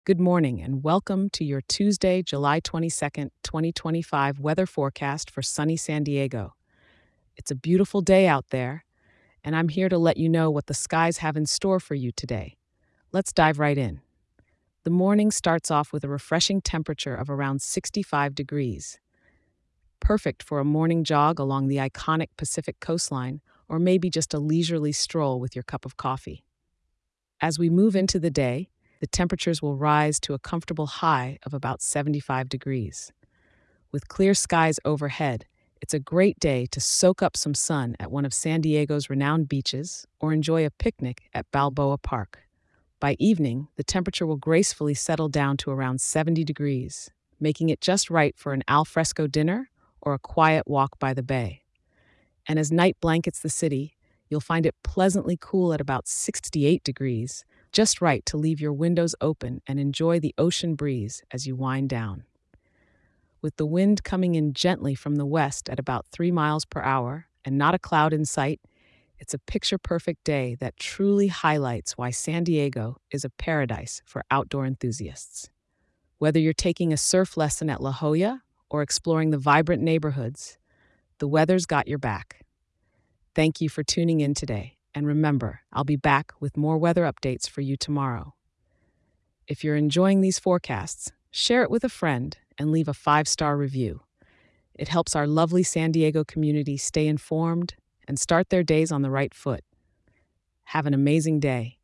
Good morning and welcome to your Tuesday, July 22nd, 2025 weather forecast for sunny San Diego. It's a beautiful day out there, and I'm here to let you know what the skies have in store for you today. Let's dive right in. The morning starts off with a refreshing temperature of around 65 degrees, perfect for a morning jog along the iconic Pacific coastline or maybe just a leisurely stroll with your cup of coffee. As we move into the day, the temperatures will rise to a comfortable high of about 75 degrees. With clear skies overhead, it's a great day to soak up some sun at one of San Diego's renowned beaches or enjoy a picnic at Balboa Park. By evening, the temperature will gracefully settle down to around 70 degrees, making it just right for an al fresco dinner or a quiet walk by the bay. And as night blankets the city, you'll find it pleasantly cool at about 68 degrees, just right to leave your windows open and enjoy the ocean breeze as you wind down. With the wind coming in gently from the west at about 3 miles per hour and not a cloud in sight, it's a picture perfect day that truly highlights why San Diego is a paradise for outdoor enthusiasts. Whether you're taking a surf lesson at La Jolla or exploring the vibrant neighborhoods, the weather's got your back. Thank you for tuning in today, and remember, I'll be back with more weather updates for you tomorrow. If you're enjoying these forecasts, share it with a friend and leave a 5-star review. It helps our lovely San Diego community stay informed and start their days on the right foot. Have an amazing day.